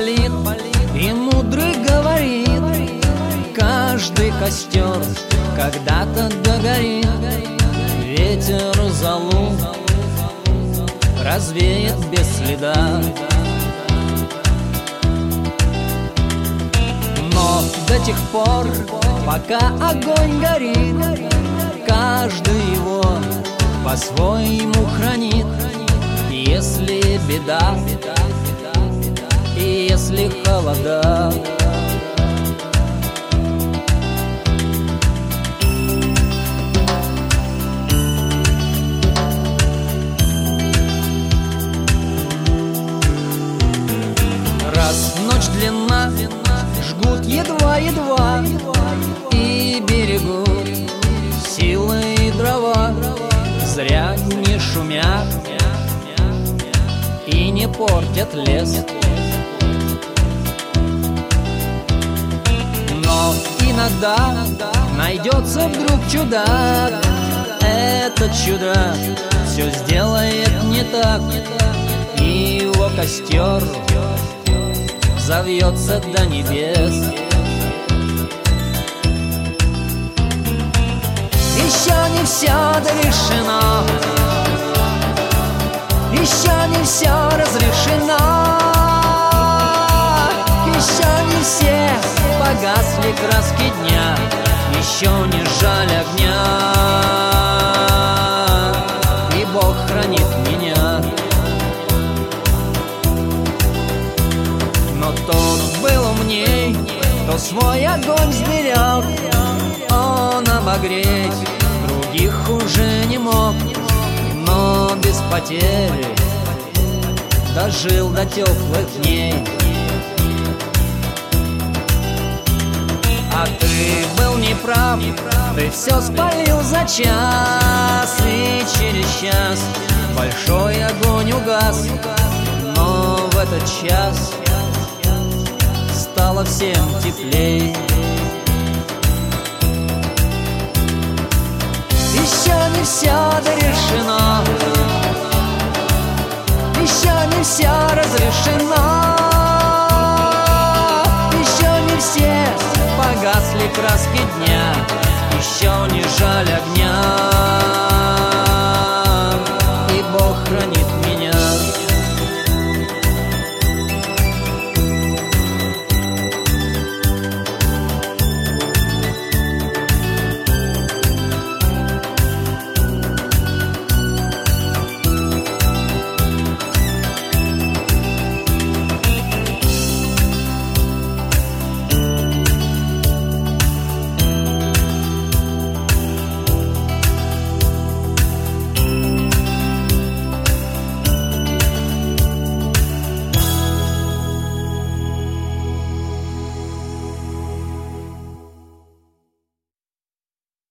палит и мудрый говорит: каждый костер когда-то догорит. Ветер золу развеет без следа, но до тех пор, пока огонь горит, каждый его по-своему хранит. Если беда и если холода, раз ночь длинна, жгут едва-едва и берегут силы и дрова. Зря не шумят и не портят лес, но иногда найдется вдруг чудак. Этот чудак все сделает не так, и его костер взовьется до небес. Еще не все дорешено, еще не все разрешено, еще не все погасли краски дня, еще не жаль огня, и Бог хранит меня. Но тот был умней, кто свой огонь сберег, он обогреть других уже не мог, но без потери дожил до теплых дней. А ты был неправ, ты все спалил за час, и через час большой огонь угас, но в этот час стало всем теплей. Еще не все дорешено, еще не все разрешено, еще не все погасли краски дня, еще не жаль огня, и Бог хранит меня.